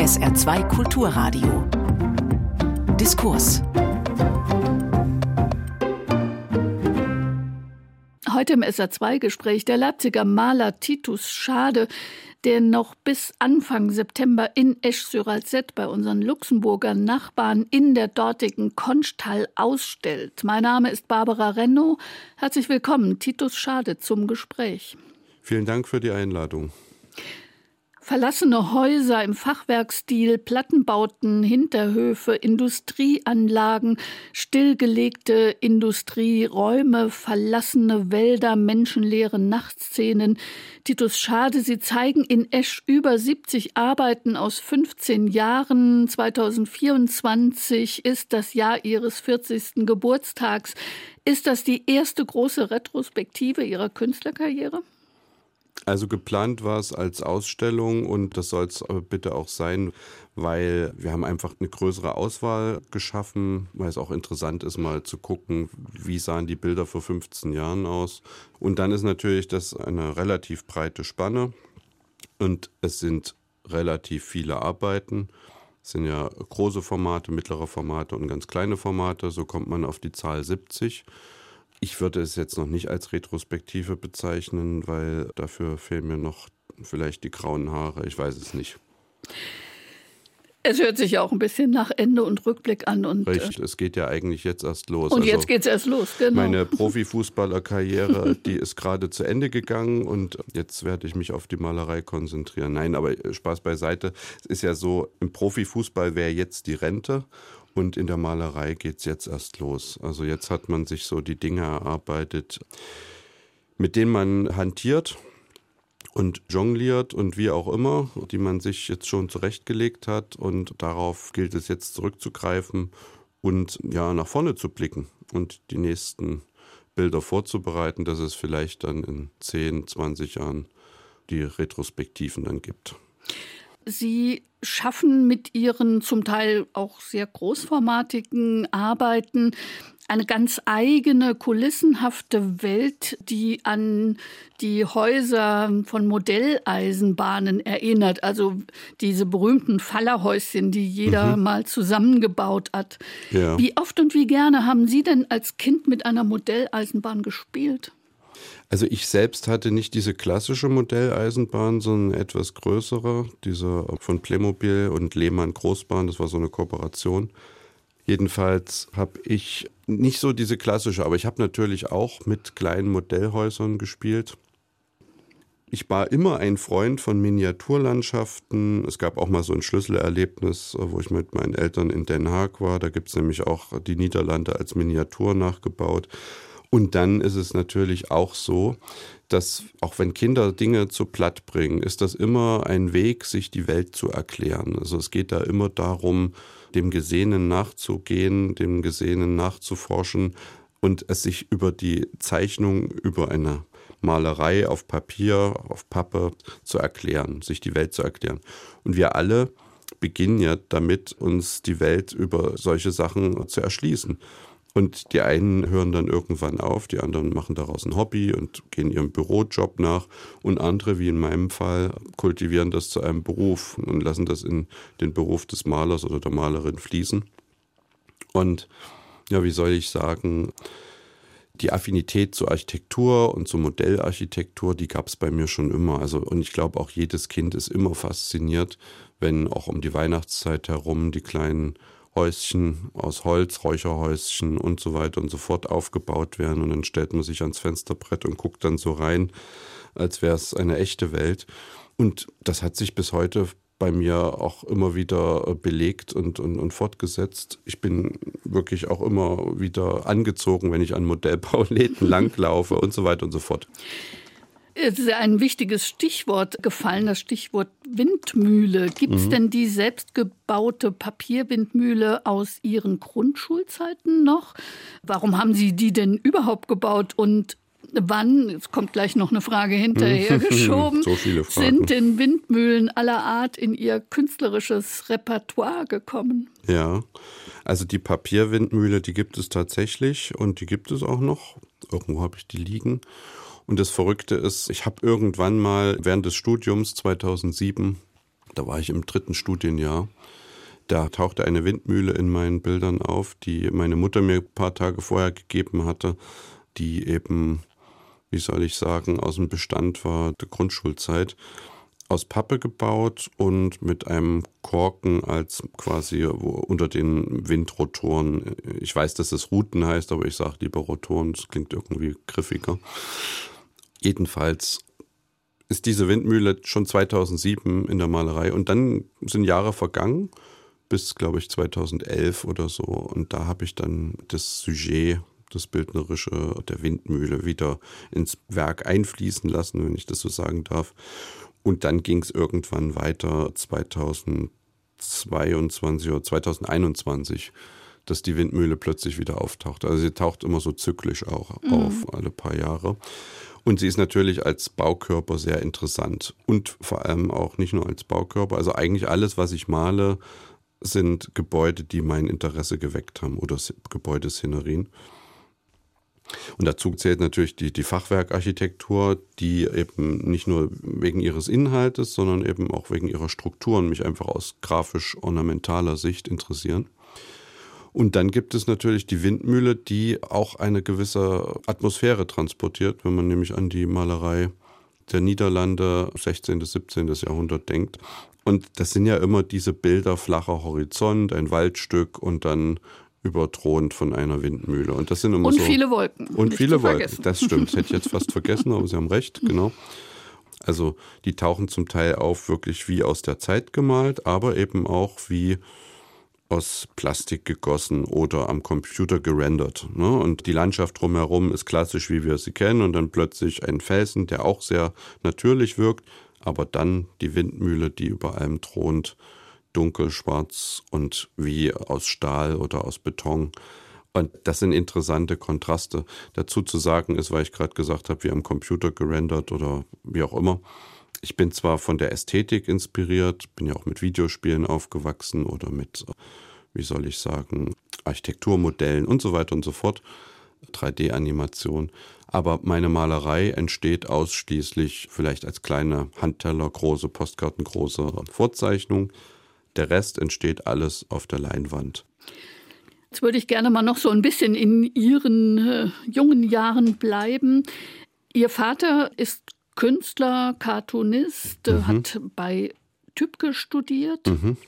SR2 Kulturradio. Diskurs. Heute im SR2-Gespräch der Leipziger Maler Titus Schade, der noch bis Anfang September in Esch-sur-Alzette bei unseren Luxemburger Nachbarn in der dortigen Conchtal ausstellt. Mein Name ist Barbara Renno. Herzlich willkommen, Titus Schade, zum Gespräch. Vielen Dank für die Einladung. Verlassene Häuser im Fachwerkstil, Plattenbauten, Hinterhöfe, Industrieanlagen, stillgelegte Industrieräume, verlassene Wälder, menschenleere Nachtszenen. Titus Schade, Sie zeigen in Esch über 70 Arbeiten aus 15 Jahren. 2024 ist das Jahr Ihres 40. Geburtstags. Ist das die erste große Retrospektive Ihrer Künstlerkarriere? Also geplant war es als Ausstellung und das soll es aber bitte auch sein, weil wir haben einfach eine größere Auswahl geschaffen, weil es auch interessant ist, mal zu gucken, wie sahen die Bilder vor 15 Jahren aus. Und dann ist natürlich das eine relativ breite Spanne und es sind relativ viele Arbeiten. Es sind ja große Formate, mittlere Formate und ganz kleine Formate, so kommt man auf die Zahl 70. Ich würde es jetzt noch nicht als Retrospektive bezeichnen, weil dafür fehlen mir noch vielleicht die grauen Haare, ich weiß es nicht. Es hört sich ja auch ein bisschen nach Ende und Rückblick an. Richtig, es geht ja eigentlich jetzt erst los. Und jetzt geht es erst los, genau. Meine Profifußballerkarriere, die ist gerade zu Ende gegangen und jetzt werde ich mich auf die Malerei konzentrieren. Nein, aber Spaß beiseite. Es ist ja so, im Profifußball wäre jetzt die Rente. Und in der Malerei geht es jetzt erst los. Also jetzt hat man sich so die Dinge erarbeitet, mit denen man hantiert und jongliert und wie auch immer, die man sich jetzt schon zurechtgelegt hat. Und darauf gilt es jetzt zurückzugreifen und ja nach vorne zu blicken und die nächsten Bilder vorzubereiten, dass es vielleicht dann in 10, 20 Jahren die Retrospektiven dann gibt. Sie schaffen mit Ihren zum Teil auch sehr großformatigen Arbeiten eine ganz eigene, kulissenhafte Welt, die an die Häuser von Modelleisenbahnen erinnert. Also diese berühmten Fallerhäuschen, die jeder mal zusammengebaut hat. Ja. Wie oft und wie gerne haben Sie denn als Kind mit einer Modelleisenbahn gespielt? Also ich selbst hatte nicht diese klassische Modelleisenbahn, sondern etwas größere, diese von Playmobil und Lehmann Großbahn, das war so eine Kooperation. Jedenfalls habe ich nicht so diese klassische, aber ich habe natürlich auch mit kleinen Modellhäusern gespielt. Ich war immer ein Freund von Miniaturlandschaften. Es gab auch mal so ein Schlüsselerlebnis, wo ich mit meinen Eltern in Den Haag war. Da gibt es nämlich auch die Niederlande als Miniatur nachgebaut. Und dann ist es natürlich auch so, dass auch wenn Kinder Dinge zu platt bringen, ist das immer ein Weg, sich die Welt zu erklären. Also es geht da immer darum, dem Gesehenen nachzugehen, dem Gesehenen nachzuforschen und es sich über die Zeichnung, über eine Malerei auf Papier, auf Pappe zu erklären, sich die Welt zu erklären. Und wir alle beginnen ja damit, uns die Welt über solche Sachen zu erschließen. Und die einen hören dann irgendwann auf, die anderen machen daraus ein Hobby und gehen ihrem Bürojob nach. Und andere, wie in meinem Fall, kultivieren das zu einem Beruf und lassen das in den Beruf des Malers oder der Malerin fließen. Und ja, wie soll ich sagen, die Affinität zur Architektur und zur Modellarchitektur, die gab es bei mir schon immer. Also, und ich glaube, auch jedes Kind ist immer fasziniert, wenn auch um die Weihnachtszeit herum die kleinen Häuschen aus Holz, Räucherhäuschen und so weiter und so fort aufgebaut werden. Und dann stellt man sich ans Fensterbrett und guckt dann so rein, als wäre es eine echte Welt. Und das hat sich bis heute bei mir auch immer wieder belegt und fortgesetzt. Ich bin wirklich auch immer wieder angezogen, wenn ich an Modellbauläden langlaufe und so weiter und so fort. Es ist ein wichtiges Stichwort gefallen, das Stichwort Windmühle. Gibt es denn die selbstgebaute Papierwindmühle aus Ihren Grundschulzeiten noch? Warum haben Sie die denn überhaupt gebaut und wann, jetzt kommt gleich noch eine Frage hinterher geschoben, so viele Fragen. Sind denn Windmühlen aller Art in Ihr künstlerisches Repertoire gekommen? Ja, also die Papierwindmühle, die gibt es tatsächlich und die gibt es auch noch. Irgendwo habe ich die liegen. Und das Verrückte ist, ich habe irgendwann mal während des Studiums 2007 Da war ich im 3. Studienjahr. Da tauchte eine Windmühle in meinen Bildern auf, die meine Mutter mir ein paar Tage vorher gegeben hatte, die eben, wie soll ich sagen, aus dem Bestand war der Grundschulzeit. Aus Pappe gebaut und mit einem Korken als quasi unter den Windrotoren. Ich weiß, dass es Ruten heißt, aber ich sage lieber Rotoren, das klingt irgendwie griffiger. Jedenfalls ist diese Windmühle schon 2007 in der Malerei und dann sind Jahre vergangen, bis, glaube ich, 2011 oder so. Und da habe ich dann das Sujet, das Bildnerische der Windmühle wieder ins Werk einfließen lassen, wenn ich das so sagen darf. Und dann ging es irgendwann weiter 2022 oder 2021, dass die Windmühle plötzlich wieder auftaucht. Also sie taucht immer so zyklisch auch auf, alle paar Jahre. Und sie ist natürlich als Baukörper sehr interessant. Und vor allem auch nicht nur als Baukörper. Also eigentlich alles, was ich male, sind Gebäude, die mein Interesse geweckt haben oder Gebäudeszenerien. Und dazu zählt natürlich die Fachwerkarchitektur, die eben nicht nur wegen ihres Inhaltes, sondern eben auch wegen ihrer Strukturen mich einfach aus grafisch-ornamentaler Sicht interessieren. Und dann gibt es natürlich die Windmühle, die auch eine gewisse Atmosphäre transportiert, wenn man nämlich an die Malerei der Niederlande 16. bis 17. Jahrhundert denkt. Und das sind ja immer diese Bilder, flacher Horizont, ein Waldstück und dann überthront von einer Windmühle. Und das sind immer und so. Viele Wolken. Und nicht viele zu Wolken. vergessen. Das stimmt. Das hätte ich jetzt fast vergessen, aber Sie haben recht, genau. Also die tauchen zum Teil auf wirklich wie aus der Zeit gemalt, aber eben auch wie aus Plastik gegossen oder am Computer gerendert. Ne? Und die Landschaft drumherum ist klassisch, wie wir sie kennen. Und dann plötzlich ein Felsen, der auch sehr natürlich wirkt, aber dann die Windmühle, die über allem thront, dunkel, schwarz und wie aus Stahl oder aus Beton. Und das sind interessante Kontraste. Dazu zu sagen ist, weil ich gerade gesagt habe, wie am Computer gerendert oder wie auch immer. Ich bin zwar von der Ästhetik inspiriert, bin ja auch mit Videospielen aufgewachsen oder mit, wie soll ich sagen, Architekturmodellen und so weiter und so fort, 3D-Animation. Aber meine Malerei entsteht ausschließlich vielleicht als kleine Handteller, große Postkarten, große Vorzeichnung. Der Rest entsteht alles auf der Leinwand. Jetzt würde ich gerne mal noch so ein bisschen in Ihren jungen Jahren bleiben. Ihr Vater ist Künstler, Cartoonist, hat bei Tübke studiert,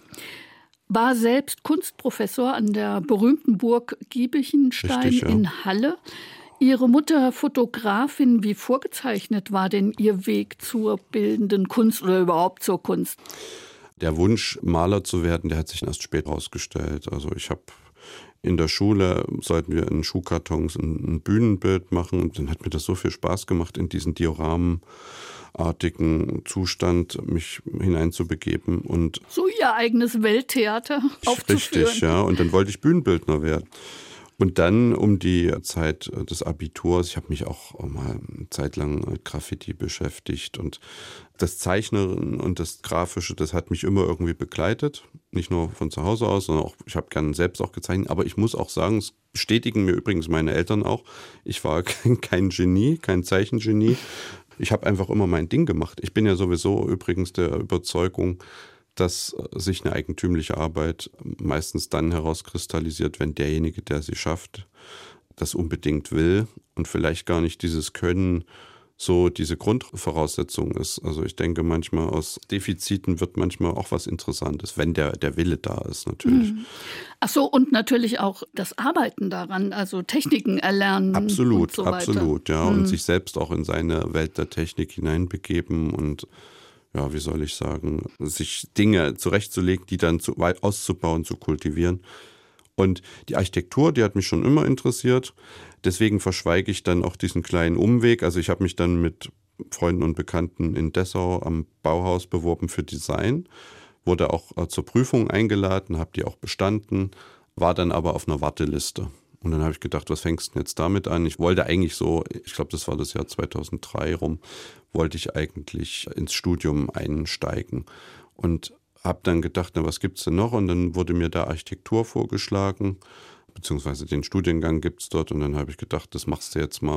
war selbst Kunstprofessor an der berühmten Burg Giebichenstein. Richtig, ja. In Halle. Ihre Mutter Fotografin. Wie vorgezeichnet war denn Ihr Weg zur bildenden Kunst oder überhaupt zur Kunst? Der Wunsch, Maler zu werden, der hat sich erst spät herausgestellt. Also ich habe in der Schule, sollten wir in Schuhkartons ein Bühnenbild machen. Und dann hat mir das so viel Spaß gemacht, in diesen dioramenartigen Zustand mich hineinzubegeben. Und so Ihr eigenes Welttheater aufzuführen. Richtig, ja. Und dann wollte ich Bühnenbildner werden. Und dann um die Zeit des Abiturs, ich habe mich auch mal eine Zeit lang mit Graffiti beschäftigt und das Zeichnen und das Grafische, das hat mich immer irgendwie begleitet. Nicht nur von zu Hause aus, sondern auch, ich habe gerne selbst auch gezeichnet. Aber ich muss auch sagen, es bestätigen mir übrigens meine Eltern auch, ich war kein Genie, kein Zeichengenie. Ich habe einfach immer mein Ding gemacht. Ich bin ja sowieso übrigens der Überzeugung, dass sich eine eigentümliche Arbeit meistens dann herauskristallisiert, wenn derjenige, der sie schafft, das unbedingt will und vielleicht gar nicht dieses Können so diese Grundvoraussetzung ist. Also ich denke, manchmal aus Defiziten wird manchmal auch was Interessantes, wenn der Wille da ist natürlich. Ach so, und natürlich auch das Arbeiten daran, also Techniken erlernen. Absolut, und so weiter. Absolut, ja. Und sich selbst auch in seine Welt der Technik hineinbegeben und ja, wie soll ich sagen, sich Dinge zurechtzulegen, die dann weit auszubauen, zu kultivieren. Und die Architektur, die hat mich schon immer interessiert. Deswegen verschweige ich dann auch diesen kleinen Umweg. Also ich habe mich dann mit Freunden und Bekannten in Dessau am Bauhaus beworben für Design. Wurde auch zur Prüfung eingeladen, habe die auch bestanden, war dann aber auf einer Warteliste. Und dann habe ich gedacht, was fängst du denn jetzt damit an? Ich wollte eigentlich so, ich glaube, das war das Jahr 2003 rum, wollte ich eigentlich ins Studium einsteigen. Und habe dann gedacht, na, was gibt's denn noch? Und dann wurde mir da Architektur vorgeschlagen, beziehungsweise den Studiengang gibt's dort. Und dann habe ich gedacht, das machst du jetzt mal.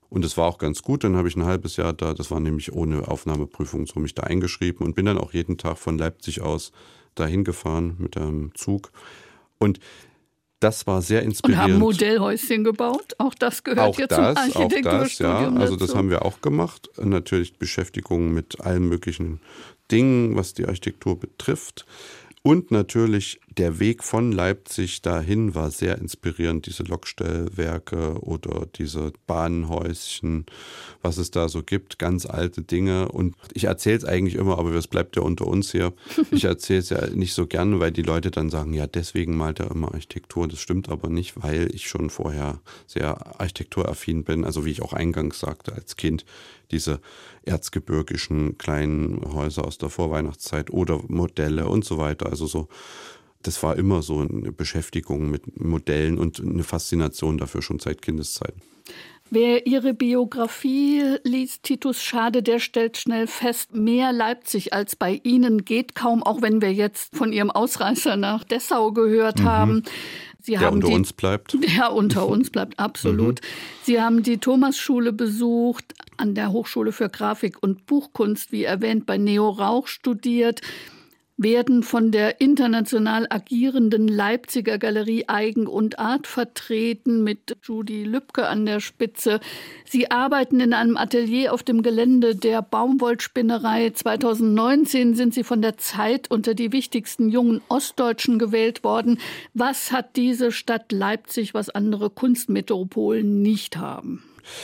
Und es war auch ganz gut, dann habe ich ein halbes Jahr da, das war nämlich ohne Aufnahmeprüfung, so mich da eingeschrieben und bin dann auch jeden Tag von Leipzig aus dahin gefahren mit einem Zug. Und das war sehr inspirierend. Und haben Modellhäuschen gebaut? Auch das gehört auch hier das, zum Architekturstudium ja. Also dazu. das haben wir auch gemacht. Natürlich Beschäftigung mit allen möglichen Dingen, was die Architektur betrifft. Und natürlich der Weg von Leipzig dahin war sehr inspirierend. Diese Lokstellwerke oder diese Bahnhäuschen, was es da so gibt, ganz alte Dinge. Und ich erzähle es eigentlich immer, aber es bleibt ja unter uns hier. Ich erzähle es ja nicht so gerne, weil die Leute dann sagen, ja, deswegen malt er immer Architektur. Das stimmt aber nicht, weil ich schon vorher sehr architekturaffin bin. Also wie ich auch eingangs sagte, als Kind diese erzgebirgischen kleinen Häuser aus der Vorweihnachtszeit oder Modelle und so weiter. Also so, das war immer so eine Beschäftigung mit Modellen und eine Faszination dafür schon seit Kindeszeiten. Wer Ihre Biografie liest, Titus Schade, der stellt schnell fest, mehr Leipzig als bei Ihnen geht kaum, auch wenn wir jetzt von Ihrem Ausreißer nach Dessau gehört haben. Der unter uns bleibt. Der unter uns bleibt, absolut. Sie haben die Thomasschule besucht, an der Hochschule für Grafik und Buchkunst, wie erwähnt, bei Neo Rauch studiert, werden von der international agierenden Leipziger Galerie Eigen und Art vertreten, mit Judy Lübke an der Spitze. Sie arbeiten in einem Atelier auf dem Gelände der Baumwollspinnerei. 2019 sind Sie von der Zeit unter die wichtigsten jungen Ostdeutschen gewählt worden. Was hat diese Stadt Leipzig, was andere Kunstmetropolen nicht haben?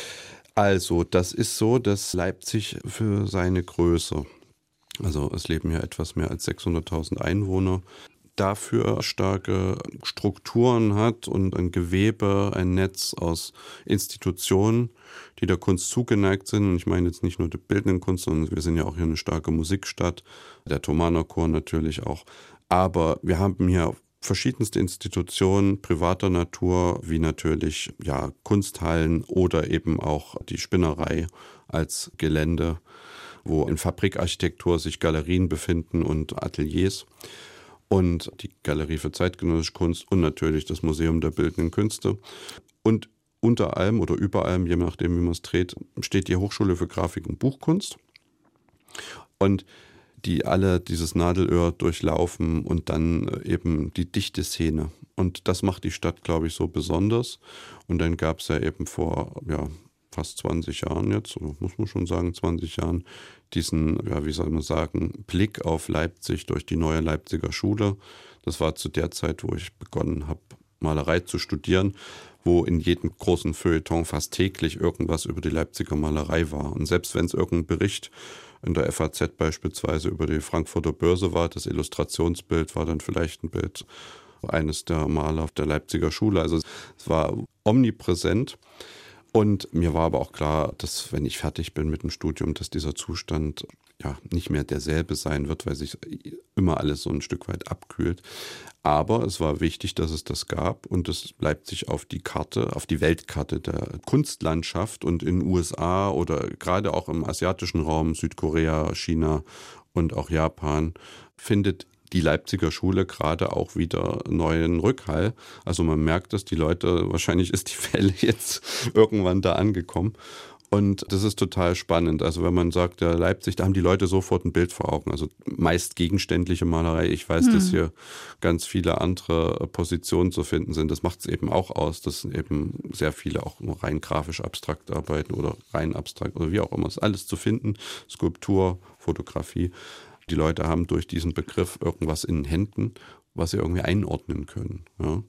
Also, das ist so, dass Leipzig für seine Größe, also es leben ja etwas mehr als 600.000 Einwohner, dafür starke Strukturen hat und ein Gewebe, ein Netz aus Institutionen, die der Kunst zugeneigt sind. Und ich meine jetzt nicht nur die bildenden Kunst, sondern wir sind ja auch hier eine starke Musikstadt, der Thomaner Chor natürlich auch. Aber wir haben hier verschiedenste Institutionen privater Natur, wie natürlich ja Kunsthallen oder eben auch die Spinnerei als Gelände, wo in Fabrikarchitektur sich Galerien befinden und Ateliers und die Galerie für zeitgenössische Kunst und natürlich das Museum der Bildenden Künste. Und unter allem oder über allem, je nachdem wie man es dreht, steht die Hochschule für Grafik und Buchkunst und die alle dieses Nadelöhr durchlaufen und dann eben die dichte Szene. Und das macht die Stadt, glaube ich, so besonders. Und dann gab es ja eben vor fast 20 Jahren jetzt, oder muss man schon sagen 20 Jahren, diesen, wie soll man sagen, Blick auf Leipzig durch die neue Leipziger Schule. Das war zu der Zeit, wo ich begonnen habe, Malerei zu studieren, wo in jedem großen Feuilleton fast täglich irgendwas über die Leipziger Malerei war. Und selbst wenn es irgendein Bericht in der FAZ beispielsweise über die Frankfurter Börse war, das Illustrationsbild war dann vielleicht ein Bild eines der Maler der Leipziger Schule. Also es war omnipräsent. Und mir war aber auch klar, dass wenn ich fertig bin mit dem Studium, dass dieser Zustand nicht mehr derselbe sein wird, weil sich immer alles so ein Stück weit abkühlt. Aber es war wichtig, dass es das gab und es Leipzig auf die Karte, auf die Weltkarte der Kunstlandschaft und in den USA oder gerade auch im asiatischen Raum, Südkorea, China und auch Japan, findet die Leipziger Schule gerade auch wieder neuen Rückhall. Also man merkt, dass die Leute, wahrscheinlich ist die Welle jetzt irgendwann da angekommen. Und das ist total spannend. Also wenn man sagt, ja, Leipzig, da haben die Leute sofort ein Bild vor Augen. Also meist gegenständliche Malerei. Ich weiß, dass hier ganz viele andere Positionen zu finden sind. Das macht es eben auch aus, dass eben sehr viele auch nur rein grafisch abstrakt arbeiten oder rein abstrakt oder wie auch immer. Es ist alles zu finden. Skulptur, Fotografie. Die Leute haben durch diesen Begriff irgendwas in den Händen, was sie irgendwie einordnen können. Ja.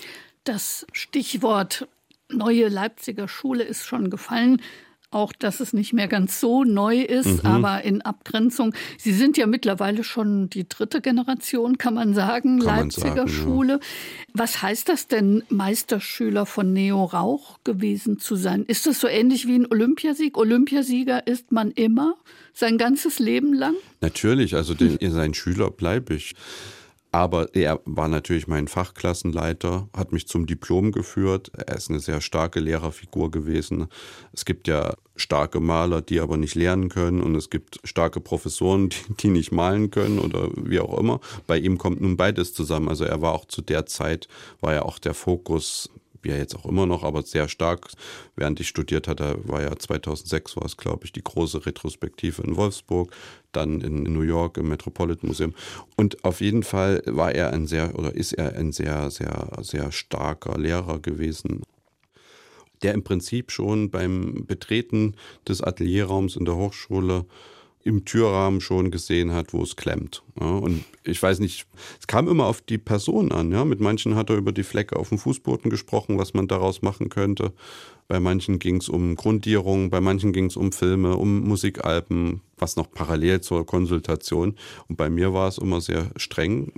Das Stichwort neue Leipziger Schule ist schon gefallen. Auch, dass es nicht mehr ganz so neu ist, aber in Abgrenzung. Sie sind ja mittlerweile schon die 3. Generation, kann man sagen, Leipziger Schule. Ja. Was heißt das denn, Meisterschüler von Neo Rauch gewesen zu sein? Ist das so ähnlich wie ein Olympiasieg? Olympiasieger ist man immer, sein ganzes Leben lang? Natürlich, also sein Schüler bleibe ich. Aber er war natürlich mein Fachklassenleiter, hat mich zum Diplom geführt. Er ist eine sehr starke Lehrerfigur gewesen. Es gibt ja starke Maler, die aber nicht lernen können. Und es gibt starke Professoren, die nicht malen können oder wie auch immer. Bei ihm kommt nun beides zusammen. Also er war auch zu der Zeit, war ja auch der Fokus wie er jetzt auch immer noch, aber sehr stark. Während ich studiert hatte, war ja 2006, war es, glaube ich, die große Retrospektive in Wolfsburg, dann in New York im Metropolitan Museum. Und auf jeden Fall ist er ein sehr, sehr, sehr starker Lehrer gewesen, der im Prinzip schon beim Betreten des Atelierraums in der Hochschule im Türrahmen schon gesehen hat, wo es klemmt. Ja, und ich weiß nicht, es kam immer auf die Person an. Ja. Mit manchen hat er über die Flecke auf dem Fußboden gesprochen, was man daraus machen könnte. Bei manchen ging es um Grundierung, bei manchen ging es um Filme, um Musikalben, was noch parallel zur Konsultation. Und bei mir war es immer sehr streng.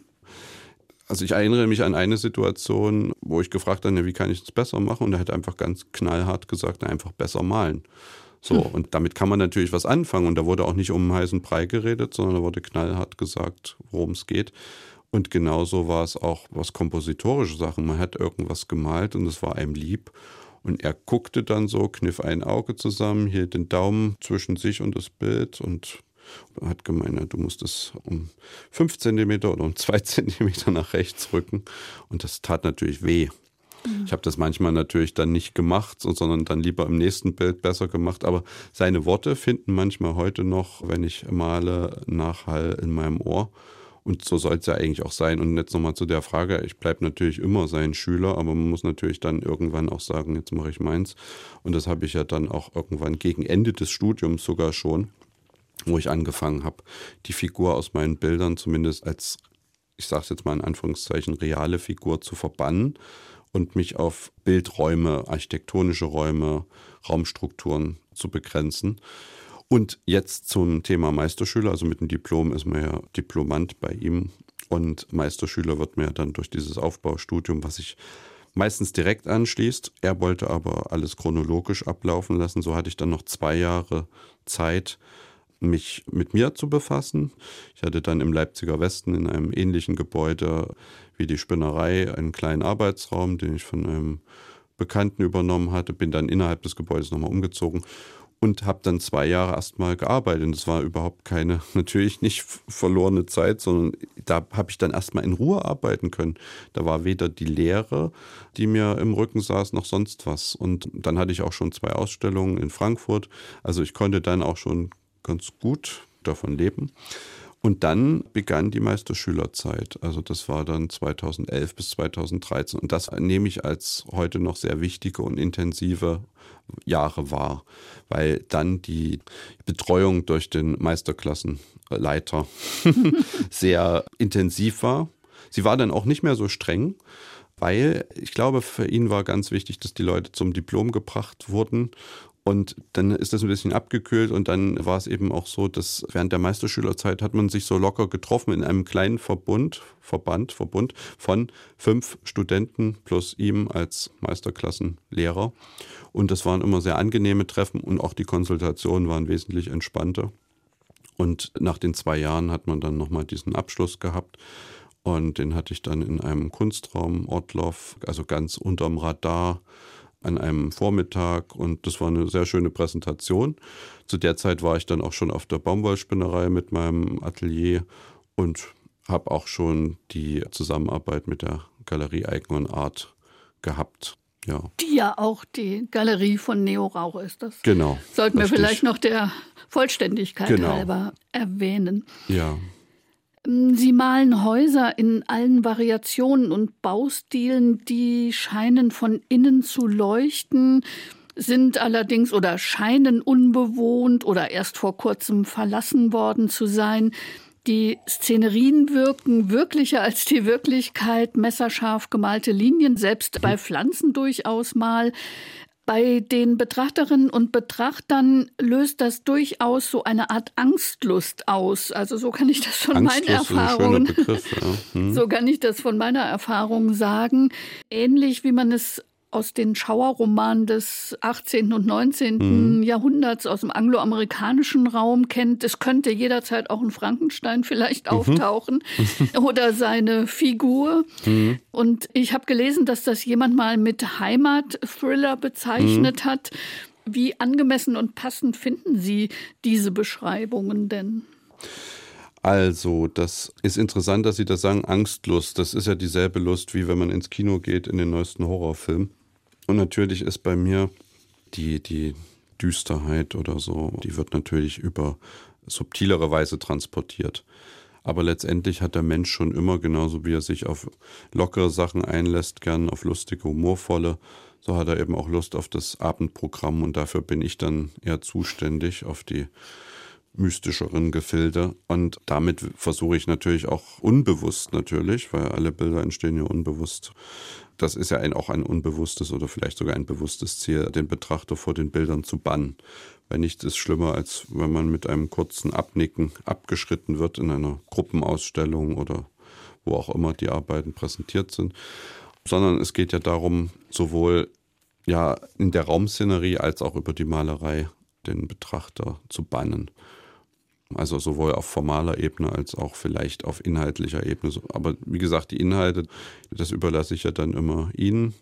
Also ich erinnere mich an eine Situation, wo ich gefragt habe, wie kann ich es besser machen? Und er hat einfach ganz knallhart gesagt, einfach besser malen. So, und damit kann man natürlich was anfangen. Und da wurde auch nicht um einen heißen Brei geredet, sondern da wurde knallhart gesagt, worum es geht. Und genauso war es auch was kompositorische Sachen. Man hat irgendwas gemalt und es war einem lieb. Und er guckte dann so, kniff ein Auge zusammen, hielt den Daumen zwischen sich und das Bild und hat gemeint, du musst es um 5 Zentimeter oder um 2 Zentimeter nach rechts rücken. Und das tat natürlich weh. Ich habe das manchmal natürlich dann nicht gemacht, sondern dann lieber im nächsten Bild besser gemacht. Aber seine Worte finden manchmal heute noch, wenn ich male, Nachhall in meinem Ohr. Und so soll es ja eigentlich auch sein. Und jetzt nochmal zu der Frage, ich bleibe natürlich immer sein Schüler, aber man muss natürlich dann irgendwann auch sagen, jetzt mache ich meins. Und das habe ich ja dann auch irgendwann gegen Ende des Studiums sogar schon, wo ich angefangen habe, die Figur aus meinen Bildern zumindest als, ich sage es jetzt mal in Anführungszeichen, reale Figur zu verbannen und mich auf Bildräume, architektonische Räume, Raumstrukturen zu begrenzen. Und jetzt zum Thema Meisterschüler, also mit dem Diplom ist man ja Diplomant bei ihm und Meisterschüler wird man ja dann durch dieses Aufbaustudium, was sich meistens direkt anschließt. Er wollte aber alles chronologisch ablaufen lassen, so hatte ich dann noch 2 Jahre Zeit, mich mit mir zu befassen. Ich hatte dann im Leipziger Westen in einem ähnlichen Gebäude wie die Spinnerei einen kleinen Arbeitsraum, den ich von einem Bekannten übernommen hatte, bin dann innerhalb des Gebäudes nochmal umgezogen und habe dann 2 Jahre erstmal gearbeitet. Und das war überhaupt keine, natürlich nicht verlorene Zeit, sondern da habe ich dann erstmal in Ruhe arbeiten können. Da war weder die Lehre, die mir im Rücken saß, noch sonst was. Und dann hatte ich auch schon 2 Ausstellungen in Frankfurt. Also ich konnte dann auch schon ganz gut davon leben. Und dann begann die Meisterschülerzeit. Also das war dann 2011 bis 2013. Und das nehme ich als heute noch sehr wichtige und intensive Jahre wahr, weil dann die Betreuung durch den Meisterklassenleiter sehr intensiv war. Sie war dann auch nicht mehr so streng, weil ich glaube, für ihn war ganz wichtig, dass die Leute zum Diplom gebracht wurden. Und dann ist das ein bisschen abgekühlt und dann war es eben auch so, dass während der Meisterschülerzeit hat man sich so locker getroffen in einem kleinen Verbund von 5 Studenten plus ihm als Meisterklassenlehrer. Und das waren immer sehr angenehme Treffen und auch die Konsultationen waren wesentlich entspannter. Und nach den 2 Jahren hat man dann nochmal diesen Abschluss gehabt. Und den hatte ich dann in einem Kunstraum Ortloff, also ganz unterm Radar, an einem Vormittag und das war eine sehr schöne Präsentation. Zu der Zeit war ich dann auch schon auf der Baumwollspinnerei mit meinem Atelier und habe auch schon die Zusammenarbeit mit der Galerie Eiken und Art gehabt. Ja. Die ja auch die Galerie von Neo Rauch ist. Das genau. Sollten wir vielleicht noch der Vollständigkeit halber erwähnen. Ja. Sie malen Häuser in allen Variationen und Baustilen, die scheinen von innen zu leuchten, sind allerdings oder scheinen unbewohnt oder erst vor kurzem verlassen worden zu sein. Die Szenerien wirken wirklicher als die Wirklichkeit, messerscharf gemalte Linien, selbst bei Pflanzen durchaus mal. Bei den Betrachterinnen und Betrachtern löst das durchaus so eine Art Angstlust aus. Also so kann ich das von meinen Erfahrungen, so kann ich das von meiner Erfahrung sagen. Ähnlich wie man es aus den Schauerromanen des 18. und 19. Jahrhunderts aus dem angloamerikanischen Raum kennt. Es könnte jederzeit auch ein Frankenstein vielleicht auftauchen oder seine Figur. Und ich habe gelesen, dass das jemand mal mit Heimat-Thriller bezeichnet hat. Wie angemessen und passend finden Sie diese Beschreibungen denn? Also, das ist interessant, dass Sie das sagen, Angstlust. Das ist ja dieselbe Lust, wie wenn man ins Kino geht in den neuesten Horrorfilm. Und natürlich ist bei mir die Düsterheit oder so, die wird natürlich über subtilere Weise transportiert. Aber letztendlich hat der Mensch schon immer, genauso wie er sich auf lockere Sachen einlässt, gern auf lustige, humorvolle, so hat er eben auch Lust auf das Abendprogramm und dafür bin ich dann eher zuständig, auf die mystischeren Gefilde. Und damit versuche ich natürlich auch unbewusst natürlich, weil alle Bilder entstehen ja unbewusst. Das ist ja auch ein unbewusstes oder vielleicht sogar ein bewusstes Ziel, den Betrachter vor den Bildern zu bannen. Weil nichts ist schlimmer, als wenn man mit einem kurzen Abnicken abgeschritten wird in einer Gruppenausstellung oder wo auch immer die Arbeiten präsentiert sind. Sondern es geht ja darum, sowohl ja in der Raumszenerie als auch über die Malerei den Betrachter zu bannen. Also sowohl auf formaler Ebene als auch vielleicht auf inhaltlicher Ebene. Aber wie gesagt, die Inhalte, das überlasse ich ja dann immer Ihnen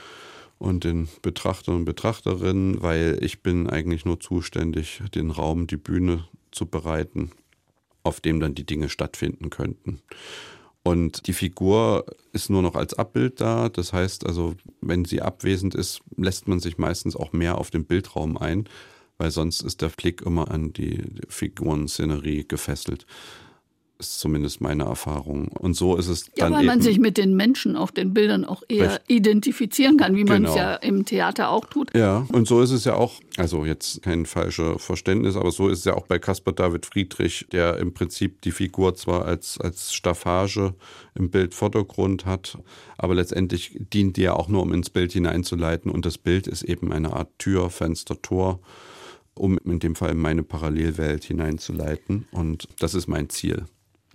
und den Betrachtern und Betrachterinnen, weil ich bin eigentlich nur zuständig, den Raum, die Bühne zu bereiten, auf dem dann die Dinge stattfinden könnten. Und die Figur ist nur noch als Abbild da. Das heißt also, wenn sie abwesend ist, lässt man sich meistens auch mehr auf den Bildraum ein, weil sonst ist der Blick immer an die Figurenszenerie gefesselt. Ist zumindest meine Erfahrung. Und so ist es dann weil eben, man sich mit den Menschen auf den Bildern auch eher identifizieren kann, wie man es ja im Theater auch tut. Ja, und so ist es ja auch, also jetzt kein falsches Verständnis, aber so ist es ja auch bei Caspar David Friedrich, der im Prinzip die Figur zwar als Staffage im Bildvordergrund hat, aber letztendlich dient die ja auch nur, um ins Bild hineinzuleiten. Und das Bild ist eben eine Art Tür, Fenster, Tor, um in dem Fall in meine Parallelwelt hineinzuleiten. Und das ist mein Ziel.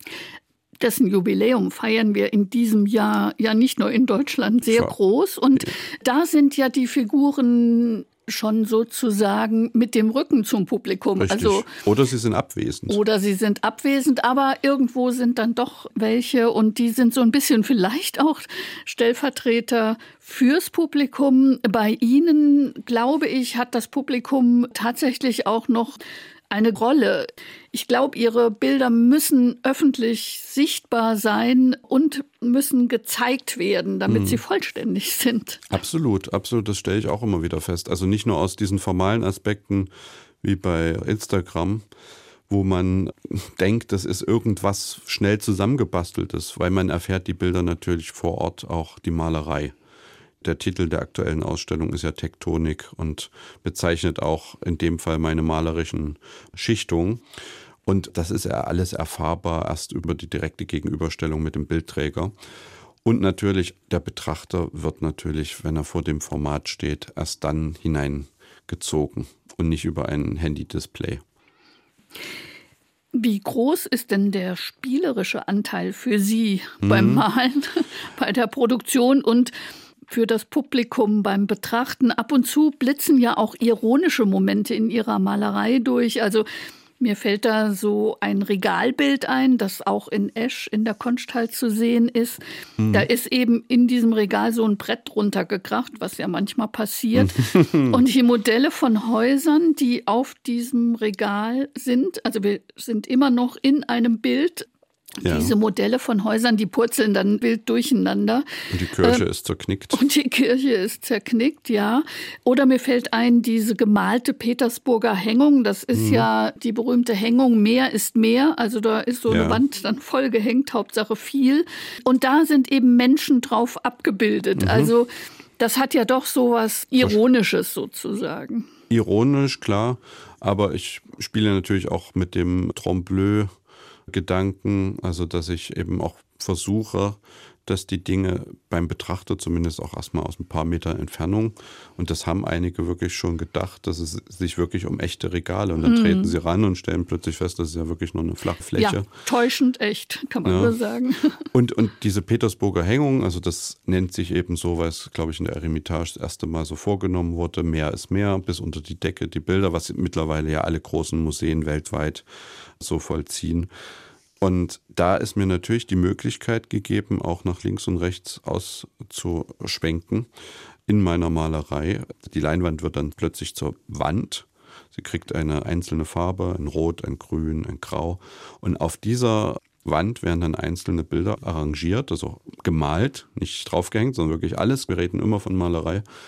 Dessen Jubiläum feiern wir in diesem Jahr ja nicht nur in Deutschland sehr groß. Und da sind ja die Figuren schon sozusagen mit dem Rücken zum Publikum. Richtig. Also, oder sie sind abwesend. Oder sie sind abwesend, aber irgendwo sind dann doch welche und die sind so ein bisschen vielleicht auch Stellvertreter fürs Publikum. Bei Ihnen, glaube ich, hat das Publikum tatsächlich auch noch eine Rolle. Ich glaube, Ihre Bilder müssen öffentlich sichtbar sein und müssen gezeigt werden, damit sie vollständig sind. Absolut, absolut. Das stelle ich auch immer wieder fest. Also nicht nur aus diesen formalen Aspekten wie bei Instagram, wo man denkt, das ist irgendwas schnell zusammengebasteltes, weil man erfährt die Bilder natürlich vor Ort auch die Malerei. Der Titel der aktuellen Ausstellung ist ja Tektonik und bezeichnet auch in dem Fall meine malerischen Schichtungen. Und das ist ja alles erfahrbar erst über die direkte Gegenüberstellung mit dem Bildträger. Und natürlich, der Betrachter wird natürlich, wenn er vor dem Format steht, erst dann hineingezogen und nicht über ein Handy-Display. Wie groß ist denn der spielerische Anteil für Sie beim Malen, bei der Produktion und für das Publikum beim Betrachten? Ab und zu blitzen ja auch ironische Momente in Ihrer Malerei durch. Also mir fällt da so ein Regalbild ein, das auch in Esch in der Consthalle zu sehen ist. Da ist eben in diesem Regal so ein Brett runtergekracht, was ja manchmal passiert. Und die Modelle von Häusern, die auf diesem Regal sind, also wir sind immer noch in einem Bild. Ja. Diese Modelle von Häusern, die purzeln dann wild durcheinander. Und die Kirche ist zerknickt. Und die Kirche ist zerknickt, ja. Oder mir fällt ein, diese gemalte Petersburger Hängung. Das ist ja die berühmte Hängung, mehr ist mehr. Also da ist so eine Wand dann voll gehängt, Hauptsache viel. Und da sind eben Menschen drauf abgebildet. Also das hat ja doch so was Ironisches sozusagen. Ironisch, klar. Aber ich spiele natürlich auch mit dem Trompe-l'œil Gedanken, also dass ich eben auch versuche, dass die Dinge beim Betrachter zumindest auch erstmal aus ein paar Meter Entfernung, und das haben einige wirklich schon gedacht, dass es sich wirklich um echte Regale, und dann treten sie ran und stellen plötzlich fest, das ist ja wirklich nur eine flache Fläche. Ja, täuschend echt, kann man nur sagen. Und diese Petersburger Hängung, also das nennt sich eben so, weil es, glaube ich, in der Eremitage das erste Mal so vorgenommen wurde, mehr ist mehr, bis unter die Decke die Bilder, was mittlerweile ja alle großen Museen weltweit so vollziehen. Und da ist mir natürlich die Möglichkeit gegeben, auch nach links und rechts auszuschwenken in meiner Malerei. Die Leinwand wird dann plötzlich zur Wand. Sie kriegt eine einzelne Farbe, ein Rot, ein Grün, ein Grau. Und auf dieser Wand werden dann einzelne Bilder arrangiert, also gemalt, nicht draufgehängt, sondern wirklich alles. Wir reden immer von Malerei.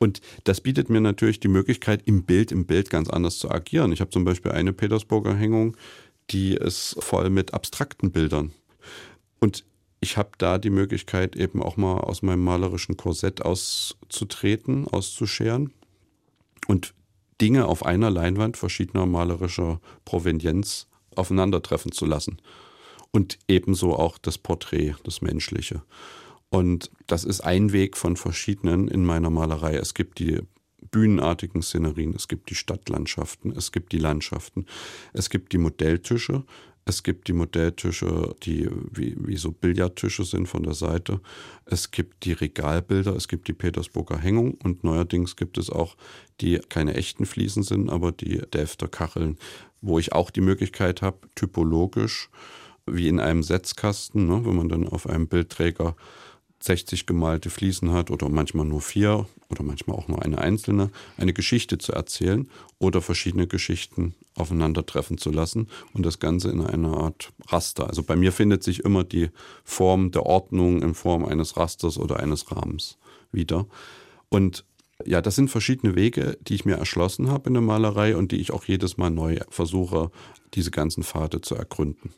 Und das bietet mir natürlich die Möglichkeit, im Bild ganz anders zu agieren. Ich habe zum Beispiel eine Petersburger Hängung, die ist voll mit abstrakten Bildern. Und ich habe da die Möglichkeit, eben auch mal aus meinem malerischen Korsett auszutreten, auszuscheren und Dinge auf einer Leinwand verschiedener malerischer Provenienz aufeinandertreffen zu lassen. Und ebenso auch das Porträt, das Menschliche. Und das ist ein Weg von verschiedenen in meiner Malerei. Es gibt die bühnenartigen Szenerien, es gibt die Stadtlandschaften, es gibt die Landschaften, es gibt die Modelltische. Es gibt die Modelltische, die wie so Billardtische sind von der Seite. Es gibt die Regalbilder, es gibt die Petersburger Hängung und neuerdings gibt es auch, die keine echten Fliesen sind, aber die Delfter Kacheln, wo ich auch die Möglichkeit habe, typologisch, wie in einem Setzkasten, ne, wenn man dann auf einem Bildträger 60 gemalte Fliesen hat oder manchmal nur 4 oder manchmal auch nur eine einzelne, eine Geschichte zu erzählen oder verschiedene Geschichten aufeinandertreffen zu lassen und das Ganze in einer Art Raster. Also bei mir findet sich immer die Form der Ordnung in Form eines Rasters oder eines Rahmens wieder. Und ja, das sind verschiedene Wege, die ich mir erschlossen habe in der Malerei und die ich auch jedes Mal neu versuche, diese ganzen Pfade zu ergründen.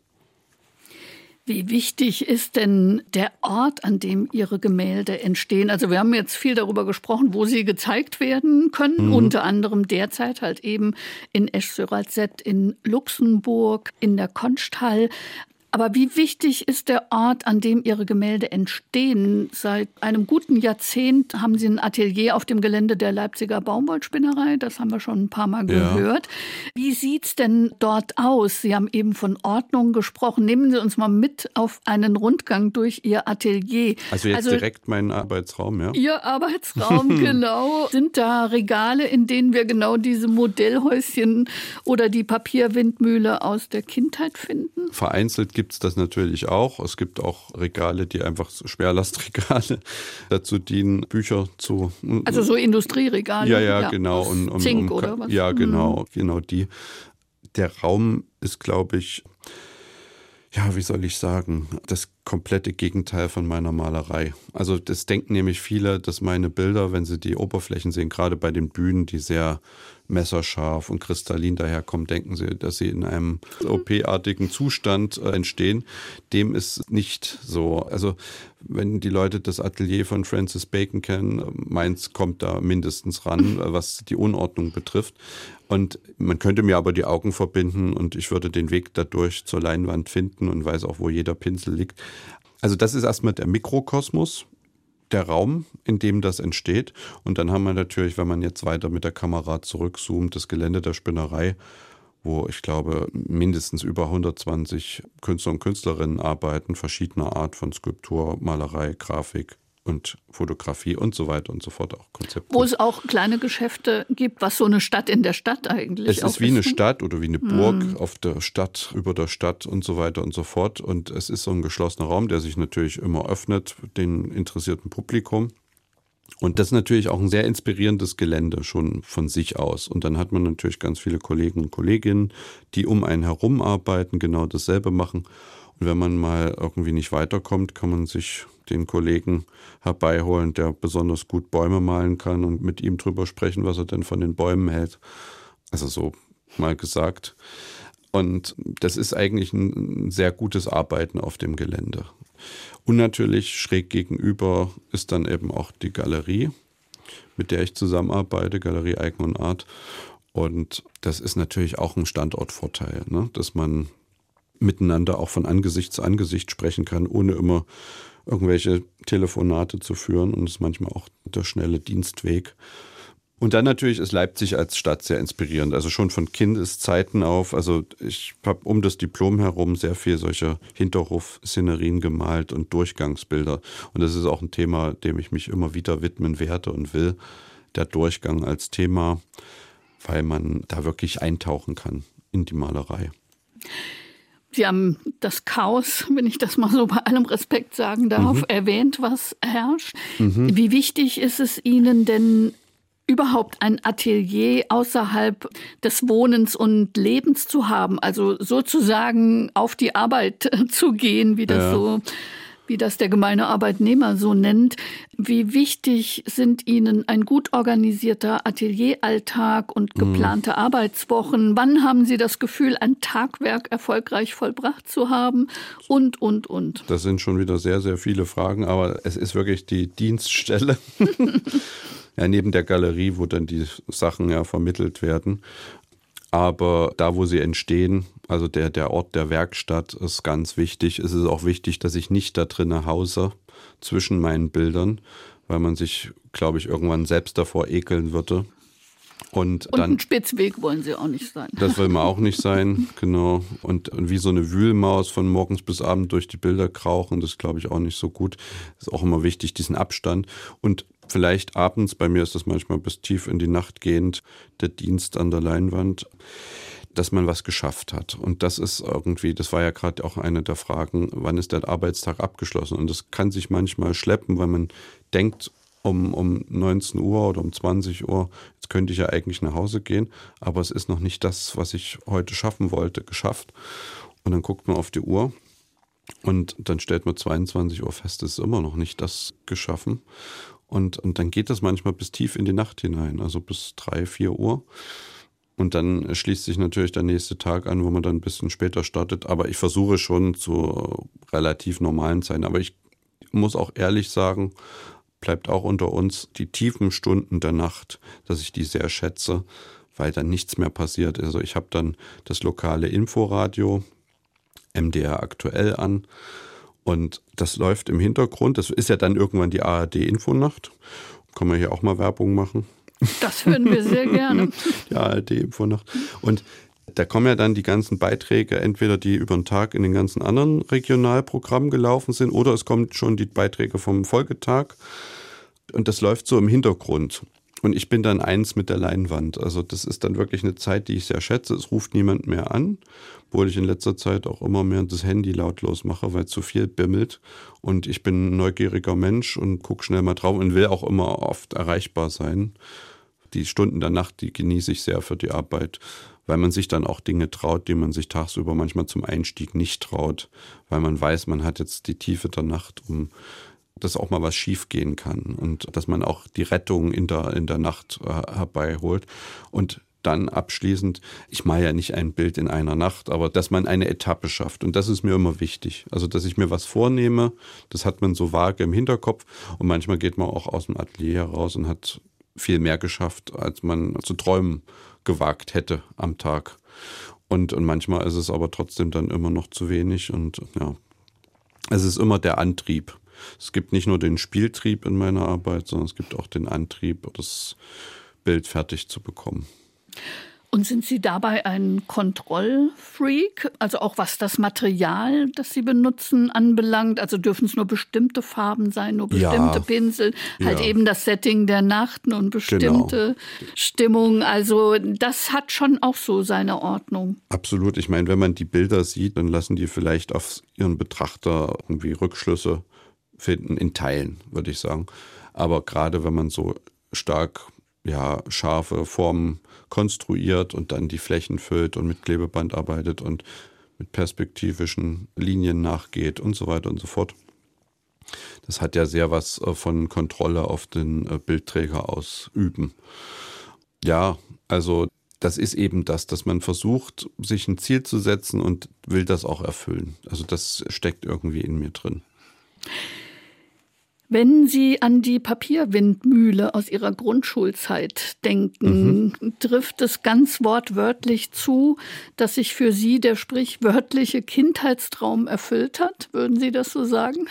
Wie wichtig ist denn der Ort, an dem Ihre Gemälde entstehen? Also wir haben jetzt viel darüber gesprochen, wo sie gezeigt werden können. Unter anderem derzeit halt eben in Esch-sur-Alzette in Luxemburg, in der Consthalle. Aber wie wichtig ist der Ort, an dem Ihre Gemälde entstehen? Seit einem guten Jahrzehnt haben Sie ein Atelier auf dem Gelände der Leipziger Baumwollspinnerei. Das haben wir schon ein paar Mal gehört. Wie sieht's denn dort aus? Sie haben eben von Ordnung gesprochen. Nehmen Sie uns mal mit auf einen Rundgang durch Ihr Atelier. Also jetzt direkt meinen Arbeitsraum, ja? Ihr Arbeitsraum, genau. Sind da Regale, in denen wir genau diese Modellhäuschen oder die Papierwindmühle aus der Kindheit finden? Vereinzelt gibt es das natürlich auch. Es gibt auch Regale, die einfach Schwerlastregale dazu dienen, Bücher zu... Also so Industrieregale? Ja, genau. Zink oder was? Ja, genau die. Der Raum ist, glaube ich, ja, wie soll ich sagen, das komplette Gegenteil von meiner Malerei. Also das denken nämlich viele, dass meine Bilder, wenn sie die Oberflächen sehen, gerade bei den Bühnen, die sehr messerscharf und kristallin daherkommen, denken sie, dass sie in einem OP-artigen Zustand entstehen. Dem ist nicht so. Also wenn die Leute das Atelier von Francis Bacon kennen, meins kommt da mindestens ran, was die Unordnung betrifft. Und man könnte mir aber die Augen verbinden und ich würde den Weg dadurch zur Leinwand finden und weiß auch, wo jeder Pinsel liegt. Also das ist erstmal der Mikrokosmos, der Raum, in dem das entsteht. Und dann haben wir natürlich, wenn man jetzt weiter mit der Kamera zurückzoomt, das Gelände der Spinnerei, wo ich glaube mindestens über 120 Künstler und Künstlerinnen arbeiten, verschiedener Art von Skulptur, Malerei, Grafik und Fotografie und so weiter und so fort, auch Konzepte. Wo es auch kleine Geschäfte gibt, was so eine Stadt in der Stadt eigentlich ist. Es ist wie eine Stadt oder wie eine Burg auf der Stadt, über der Stadt und so weiter und so fort. Und es ist so ein geschlossener Raum, der sich natürlich immer öffnet, den interessierten Publikum. Und das ist natürlich auch ein sehr inspirierendes Gelände schon von sich aus. Und dann hat man natürlich ganz viele Kollegen und Kolleginnen, die um einen herum arbeiten, genau dasselbe machen. Und wenn man mal irgendwie nicht weiterkommt, kann man sich den Kollegen herbeiholen, der besonders gut Bäume malen kann und mit ihm drüber sprechen, was er denn von den Bäumen hält. Also so mal gesagt. Und das ist eigentlich ein sehr gutes Arbeiten auf dem Gelände. Und natürlich schräg gegenüber ist dann eben auch die Galerie, mit der ich zusammenarbeite, Galerie Eigen und Art. Und das ist natürlich auch ein Standortvorteil, ne? Dass man miteinander auch von Angesicht zu Angesicht sprechen kann, ohne immer irgendwelche Telefonate zu führen. Und es ist manchmal auch der schnelle Dienstweg. Und dann natürlich ist Leipzig als Stadt sehr inspirierend. Also schon von Kindeszeiten auf. Also ich habe um das Diplom herum sehr viel solcher Hinterhof-Szenerien gemalt und Durchgangsbilder. Und das ist auch ein Thema, dem ich mich immer wieder widmen werde und will. Der Durchgang als Thema, weil man da wirklich eintauchen kann in die Malerei. Sie haben das Chaos, wenn ich das mal so bei allem Respekt sagen darf, erwähnt, was herrscht. Wie wichtig ist es Ihnen denn, überhaupt ein Atelier außerhalb des Wohnens und Lebens zu haben? Also sozusagen auf die Arbeit zu gehen, wie das so wie das der gemeine Arbeitnehmer so nennt. Wie wichtig sind Ihnen ein gut organisierter Atelieralltag und geplante Arbeitswochen? Wann haben Sie das Gefühl, ein Tagwerk erfolgreich vollbracht zu haben? Und. Das sind schon wieder sehr, sehr viele Fragen, aber es ist wirklich die Dienststelle. Ja, neben der Galerie, wo dann die Sachen ja vermittelt werden. Aber da, wo sie entstehen, also der Ort der Werkstatt ist ganz wichtig. Es ist auch wichtig, dass ich nicht da drinnen hause zwischen meinen Bildern, weil man sich, glaube ich, irgendwann selbst davor ekeln würde. Und dann, ein Spitzweg wollen Sie auch nicht sein. Das will man auch nicht sein, genau. Und wie so eine Wühlmaus von morgens bis abends durch die Bilder krauchen, das glaube ich auch nicht so gut. Ist auch immer wichtig, diesen Abstand. Und vielleicht abends, bei mir ist das manchmal bis tief in die Nacht gehend, der Dienst an der Leinwand, dass man was geschafft hat. Und das ist irgendwie, das war ja gerade auch eine der Fragen, wann ist der Arbeitstag abgeschlossen? Und das kann sich manchmal schleppen, weil man denkt, um 19 Uhr oder um 20 Uhr, jetzt könnte ich ja eigentlich nach Hause gehen, aber es ist noch nicht das, was ich heute schaffen wollte, geschafft. Und dann guckt man auf die Uhr und dann stellt man 22 Uhr fest, es ist immer noch nicht das geschaffen. Und dann geht das manchmal bis tief in die Nacht hinein, also bis 3, 4 Uhr. Und dann schließt sich natürlich der nächste Tag an, wo man dann ein bisschen später startet. Aber ich versuche schon zu relativ normalen Zeiten. Aber ich muss auch ehrlich sagen, bleibt auch unter uns, die tiefen Stunden der Nacht, dass ich die sehr schätze, weil dann nichts mehr passiert. Also ich habe dann das lokale Inforadio, MDR aktuell an und das läuft im Hintergrund. Das ist ja dann irgendwann die ARD-Infonacht. Kann man hier auch mal Werbung machen? Das hören wir sehr gerne. Die ARD-Infonacht. Und da kommen ja dann die ganzen Beiträge, entweder die über den Tag in den ganzen anderen Regionalprogrammen gelaufen sind oder es kommen schon die Beiträge vom Folgetag und das läuft so im Hintergrund. Und ich bin dann eins mit der Leinwand. Also das ist dann wirklich eine Zeit, die ich sehr schätze. Es ruft niemand mehr an, obwohl ich in letzter Zeit auch immer mehr das Handy lautlos mache, weil zu viel bimmelt. Und ich bin ein neugieriger Mensch und gucke schnell mal drauf und will auch immer oft erreichbar sein. Die Stunden der Nacht, die genieße ich sehr für die Arbeit, weil man sich dann auch Dinge traut, die man sich tagsüber manchmal zum Einstieg nicht traut, weil man weiß, man hat jetzt die Tiefe der Nacht, dass auch mal was schief gehen kann und dass man auch die Rettung in der Nacht herbeiholt. Und dann abschließend, ich male ja nicht ein Bild in einer Nacht, aber dass man eine Etappe schafft. Und das ist mir immer wichtig. Also, dass ich mir was vornehme, das hat man so vage im Hinterkopf. Und manchmal geht man auch aus dem Atelier heraus und hat viel mehr geschafft, als man zu träumen gewagt hätte am Tag. Und manchmal ist es aber trotzdem dann immer noch zu wenig. Und ja, es ist immer der Antrieb. Es gibt nicht nur den Spieltrieb in meiner Arbeit, sondern es gibt auch den Antrieb, das Bild fertig zu bekommen. Und sind Sie dabei ein Kontrollfreak? Also auch was das Material, das Sie benutzen, anbelangt? Also dürfen es nur bestimmte Farben sein, nur bestimmte Pinsel? Halt eben das Setting der Nacht und bestimmte Stimmung. Also das hat schon auch so seine Ordnung. Absolut. Ich meine, wenn man die Bilder sieht, dann lassen die vielleicht auf ihren Betrachter irgendwie Rückschlüsse finden, in Teilen, würde ich sagen. Aber gerade wenn man so stark scharfe Formen konstruiert und dann die Flächen füllt und mit Klebeband arbeitet und mit perspektivischen Linien nachgeht und so weiter und so fort. Das hat ja sehr was von Kontrolle auf den Bildträger ausüben. Ja, also das ist eben das, dass man versucht, sich ein Ziel zu setzen und will das auch erfüllen. Also das steckt irgendwie in mir drin. Wenn Sie an die Papierwindmühle aus Ihrer Grundschulzeit denken, trifft es ganz wortwörtlich zu, dass sich für Sie der sprichwörtliche Kindheitstraum erfüllt hat? Würden Sie das so sagen?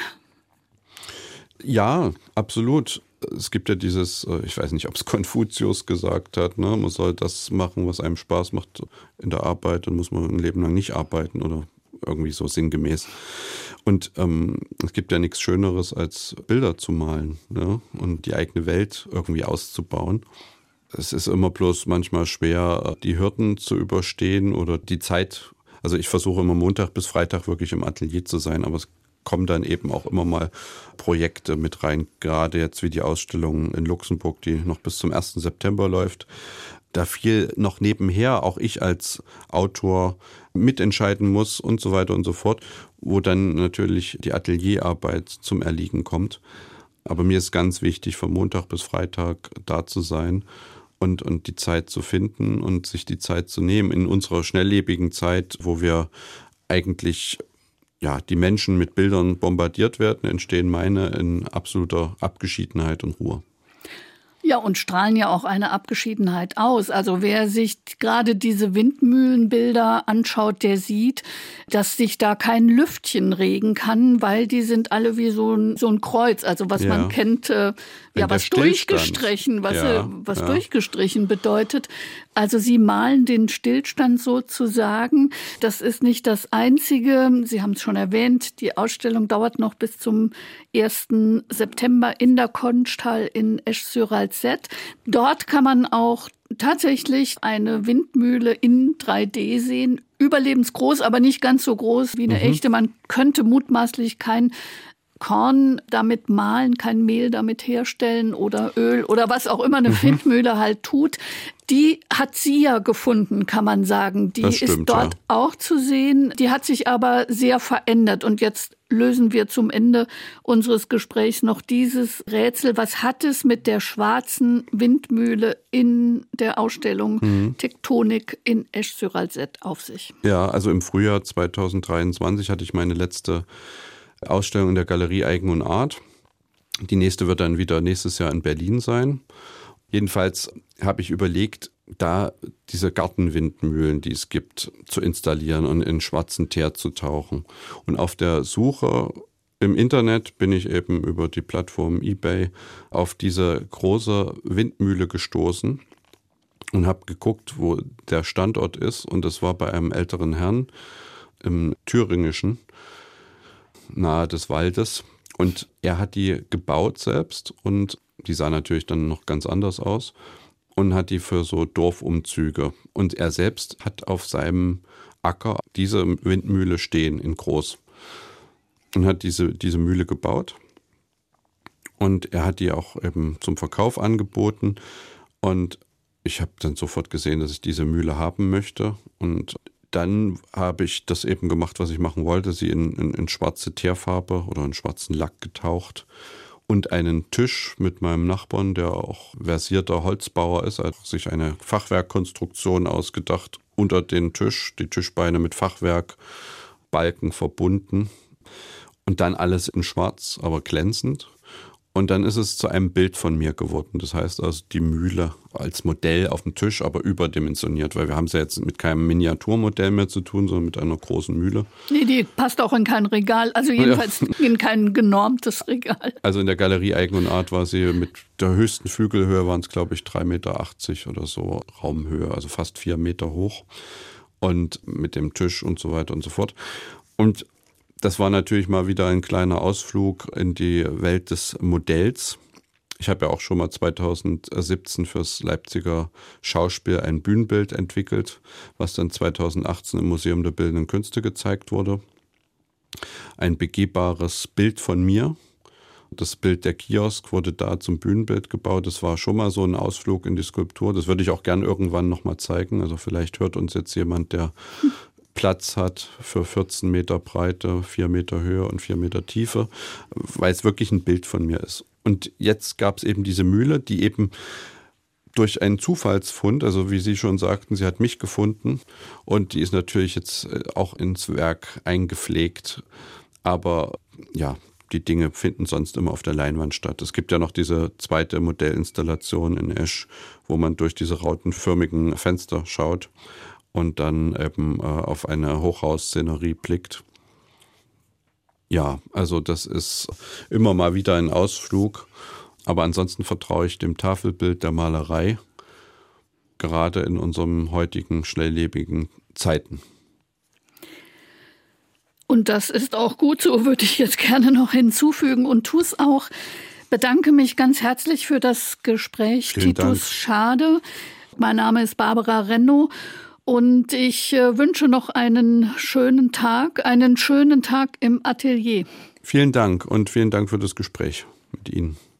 Ja, absolut. Es gibt ja dieses, ich weiß nicht, ob es Konfuzius gesagt hat, ne? Man soll das machen, was einem Spaß macht in der Arbeit, dann muss man ein Leben lang nicht arbeiten oder irgendwie so sinngemäß. Und es gibt ja nichts Schöneres, als Bilder zu malen, ne? Und die eigene Welt irgendwie auszubauen. Es ist immer bloß manchmal schwer, die Hürden zu überstehen oder die Zeit. Also ich versuche immer Montag bis Freitag wirklich im Atelier zu sein, aber es kommen dann eben auch immer mal Projekte mit rein, gerade jetzt wie die Ausstellung in Luxemburg, die noch bis zum 1. September läuft. Da fiel noch nebenher, auch ich als Autor, mitentscheiden muss und so weiter und so fort, wo dann natürlich die Atelierarbeit zum Erliegen kommt. Aber mir ist ganz wichtig, von Montag bis Freitag da zu sein und die Zeit zu finden und sich die Zeit zu nehmen in unserer schnelllebigen Zeit, wo wir eigentlich die Menschen mit Bildern bombardiert werden, entstehen meine in absoluter Abgeschiedenheit und Ruhe. Ja, und strahlen ja auch eine Abgeschiedenheit aus. Also wer sich gerade diese Windmühlenbilder anschaut, der sieht, dass sich da kein Lüftchen regen kann, weil die sind alle wie so ein Kreuz. Also was man kennt, was durchgestrichen, was durchgestrichen bedeutet. Also sie malen den Stillstand sozusagen. Das ist nicht das Einzige. Sie haben es schon erwähnt, die Ausstellung dauert noch bis zum 1. September in der Konsthal in Esch-sur-Alzette. Dort kann man auch tatsächlich eine Windmühle in 3D sehen. Überlebensgroß, aber nicht ganz so groß wie eine echte. Man könnte mutmaßlich kein Korn damit mahlen, kein Mehl damit herstellen oder Öl oder was auch immer eine Windmühle halt tut. Die hat sie ja gefunden, kann man sagen. Die ist dort auch zu sehen. Die hat sich aber sehr verändert. Und jetzt lösen wir zum Ende unseres Gesprächs noch dieses Rätsel. Was hat es mit der schwarzen Windmühle in der Ausstellung Tektonik in Esch-sur-Alzette auf sich? Ja, also im Frühjahr 2023 hatte ich meine letzte Ausstellung in der Galerie Eigen und Art. Die nächste wird dann wieder nächstes Jahr in Berlin sein. Jedenfalls habe ich überlegt, da diese Gartenwindmühlen, die es gibt, zu installieren und in schwarzen Teer zu tauchen. Und auf der Suche im Internet bin ich eben über die Plattform eBay auf diese große Windmühle gestoßen und habe geguckt, wo der Standort ist. Und das war bei einem älteren Herrn im Thüringischen, nahe des Waldes. Und er hat die gebaut selbst und die sah natürlich dann noch ganz anders aus und hat die für so Dorfumzüge. Und er selbst hat auf seinem Acker diese Windmühle stehen in groß und hat diese Mühle gebaut. Und er hat die auch eben zum Verkauf angeboten. Und ich habe dann sofort gesehen, dass ich diese Mühle haben möchte. Und dann habe ich das eben gemacht, was ich machen wollte, sie in schwarze Teerfarbe oder in schwarzen Lack getaucht und einen Tisch mit meinem Nachbarn, der auch versierter Holzbauer ist, also sich eine Fachwerkkonstruktion ausgedacht, unter den Tisch, die Tischbeine mit Fachwerkbalken verbunden und dann alles in schwarz, aber glänzend. Und dann ist es zu einem Bild von mir geworden. Das heißt also die Mühle als Modell auf dem Tisch, aber überdimensioniert, weil wir haben es ja jetzt mit keinem Miniaturmodell mehr zu tun, sondern mit einer großen Mühle. Nee, die passt auch in kein Regal, also jedenfalls in kein genormtes Regal. Also in der Galerie Eigen und Art war sie mit der höchsten Flügelhöhe, waren es glaube ich 3,80 Meter oder so, Raumhöhe, also fast 4 Meter hoch und mit dem Tisch und so weiter und so fort. Und das war natürlich mal wieder ein kleiner Ausflug in die Welt des Modells. Ich habe ja auch schon mal 2017 fürs Leipziger Schauspiel ein Bühnenbild entwickelt, was dann 2018 im Museum der Bildenden Künste gezeigt wurde. Ein begehbares Bild von mir. Das Bild der Kiosk wurde da zum Bühnenbild gebaut. Das war schon mal so ein Ausflug in die Skulptur. Das würde ich auch gern irgendwann nochmal zeigen. Also vielleicht hört uns jetzt jemand, der Platz hat für 14 Meter Breite, 4 Meter Höhe und 4 Meter Tiefe, weil es wirklich ein Bild von mir ist. Und jetzt gab es eben diese Mühle, die eben durch einen Zufallsfund, also wie Sie schon sagten, sie hat mich gefunden und die ist natürlich jetzt auch ins Werk eingepflegt. Aber ja, die Dinge finden sonst immer auf der Leinwand statt. Es gibt ja noch diese zweite Modellinstallation in Esch, wo man durch diese rautenförmigen Fenster schaut und dann eben auf eine Hochhausszenerie blickt. Ja, also das ist immer mal wieder ein Ausflug, aber ansonsten vertraue ich dem Tafelbild der Malerei, gerade in unseren heutigen schnelllebigen Zeiten. Und das ist auch gut so, würde ich jetzt gerne noch hinzufügen und tue es auch. Bedanke mich ganz herzlich für das Gespräch. Vielen Dank. Titus Schade. Mein Name ist Barbara Renno. Und ich wünsche noch einen schönen Tag im Atelier. Vielen Dank und vielen Dank für das Gespräch mit Ihnen.